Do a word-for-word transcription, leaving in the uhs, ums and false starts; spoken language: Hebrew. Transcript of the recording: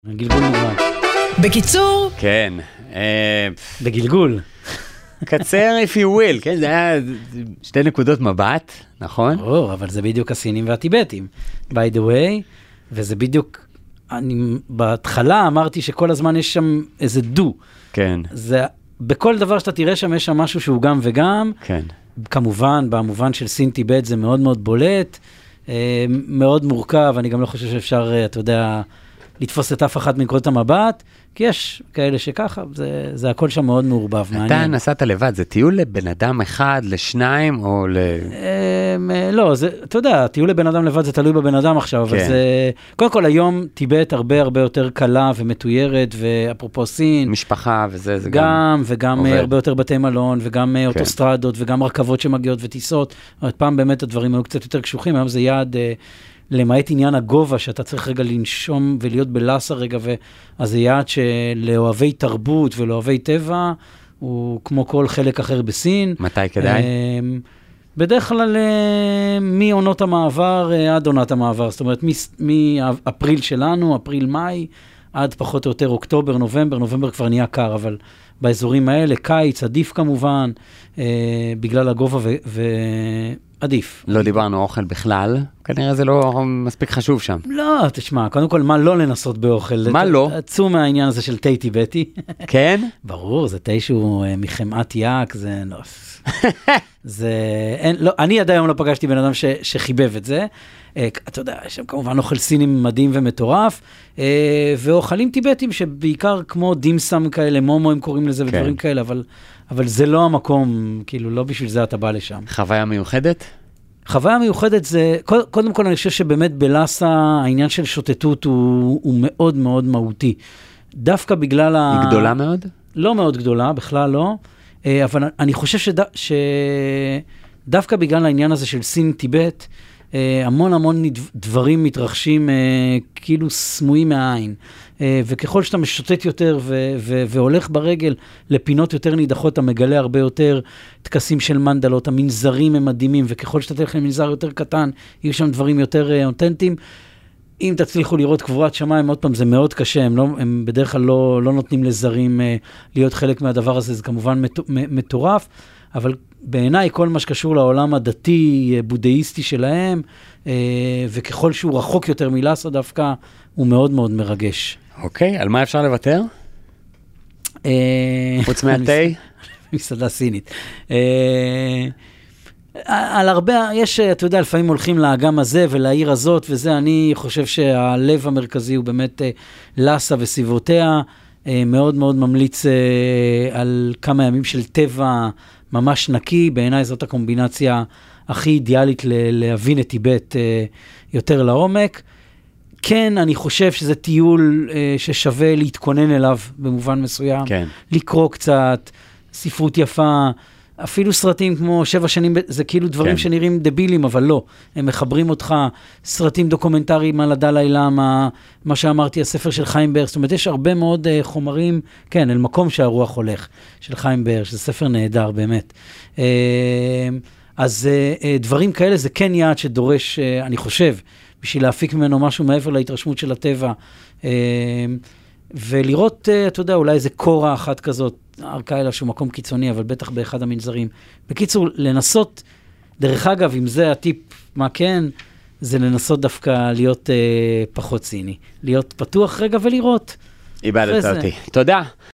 גלגול נורא. בקיצור? כן. בגלגול. קצר if you will, כן, זה היה שתי נקודות מבט, נכון? או, אבל זה בדיוק הסינים והטיבטים, by the way, וזה בדיוק, אני בהתחלה אמרתי שכל הזמן יש שם איזה דו. כן. זה, בכל דבר שאתה תראה שם, יש שם משהו שהוא גם וגם. כן. כמובן, במובן של סין טיבט זה מאוד מאוד בולט, מאוד מורכב, אני גם לא חושב שאפשר, אתה יודע, לתפוס את אף אחת מנקודות המבט, כי יש כאלה שככה, זה, זה הכל שם מאוד מעורבב, אתה מעניין. נסעת לבד, זה טיול לבן אדם אחד, לשניים, או ל... לא, זה, אתה יודע, טיול לבן אדם לבד זה תלוי בבן אדם עכשיו, אבל זה, קודם כל היום טיבט הרבה הרבה יותר קלה ומתוירת, ואפרופו סין. משפחה וזה, זה גם... גם, וגם הרבה יותר בתי מלון, וגם אוטוסטרדות, וגם רכבות שמגיעות וטיסות. פעם באמת הדברים היו קצת יותר קשוחים, היום זה יעד... למעט עניין הגובה, שאתה צריך רגע לנשום ולהיות בלאסה רגע, אז זה יעד שלאוהבי תרבות ולאוהבי טבע, הוא כמו כל חלק אחר בסין. מתי כדאי? בדרך כלל מעונות המעבר עד עונת המעבר, זאת אומרת, מאפריל שלנו, אפריל-מאי, עד פחות או יותר אוקטובר, נובמבר, נובמבר כבר נהיה קר, אבל באזורים האלה, קיץ, עדיף כמובן, בגלל הגובה ו... עדיף. לא דיברנו אוכל בכלל, כנראה זה לא מספיק חשוב שם. לא, תשמע, קודם כל, מה לא לנסות באוכל? מה לא? עצו מהעניין הזה של תה טיבטי. כן? ברור, זה תה שהוא מחמאת יק, זה לא... זה... אין, לא, אני עד היום לא פגשתי בן אדם ש, שחיבב את זה. אתה יודע, יש שם כמובן אוכל סינים מדהים ומטורף, ואוכלים טיבטים שבעיקר כמו דימסם כאלה, מומו הם קוראים לזה ודברים כן. כאלה, אבל... אבל זה לא המקום, כאילו, לא בשביל זה אתה בא לשם. חוויה מיוחדת? חוויה מיוחדת זה, קודם כל אני חושב שבאמת בלאסה, העניין של שוטטות הוא, הוא מאוד מאוד מהותי. דווקא בגלל ה... היא גדולה מאוד? לא מאוד גדולה, בכלל לא. אבל אני חושב שד... שדווקא בגלל העניין הזה של סין טיבט, המון המון דברים מתרחשים כאילו סמויים מהעין. וככל שאתה משוטט יותר ו- ו- והולך ברגל לפינות יותר נידחות, אתה מגלה הרבה יותר תקסים של מנדלות, המנזרים הם מדהימים, וככל שאתה תלך למנזר יותר קטן, יהיו שם דברים יותר אותנטיים. אם תצליחו לראות קבורת שמיים, עוד פעם, זה מאוד קשה, הם, לא, הם בדרך כלל לא, לא נותנים לזרים להיות חלק מהדבר הזה, זה כמובן מטורף, אבל בעיניי כל מה שקשור לעולם הדתי, בודהיסטי שלהם, וככל שהוא רחוק יותר מלאסה דווקא, הוא מאוד מאוד מרגש. אוקיי, על מה אפשר לוותר? חוץ מהתה? מסעדה סינית. על הרבה, יש, אתה יודע, לפעמים הולכים לאגם הזה ולעיר הזאת, וזה אני חושב שהלב המרכזי הוא באמת לאסה וסביבותיה, מאוד מאוד ממליץ על כמה ימים של טבע ממש נקי, בעיניי זאת הקומבינציה הכי אידיאלית להבין את טיבט יותר לעומק. כן, אני חושב שזה טיול אה, ששווה להתכונן אליו במובן מסוים. כן. לקרוא קצת, ספרות יפה, אפילו סרטים כמו שבע שנים, זה כאילו דברים כן. שנראים דבילים, אבל לא. הם מחברים אותך, סרטים דוקומנטריים על הדלאי למה, מה שאמרתי, הספר של חיים בר, זאת אומרת, יש הרבה מאוד אה, חומרים, כן, אל מקום שהרוח הולך, של חיים בר, שזה ספר נהדר, באמת. אה, אז אה, אה, דברים כאלה, זה כן יעד שדורש, אה, אני חושב, בשביל להפיק ממנו משהו מעבר להתרשמות של הטבע, ולראות, אתה יודע, אולי איזה קורה אחת כזאת, ארקאלה שהוא מקום קיצוני, אבל בטח באחד המנזרים. בקיצור, לנסות, דרך אגב, אם זה הטיפ, מה כן, זה לנסות דווקא להיות פחות ציני, להיות פתוח רגע ולראות. איבדת אותי. תודה.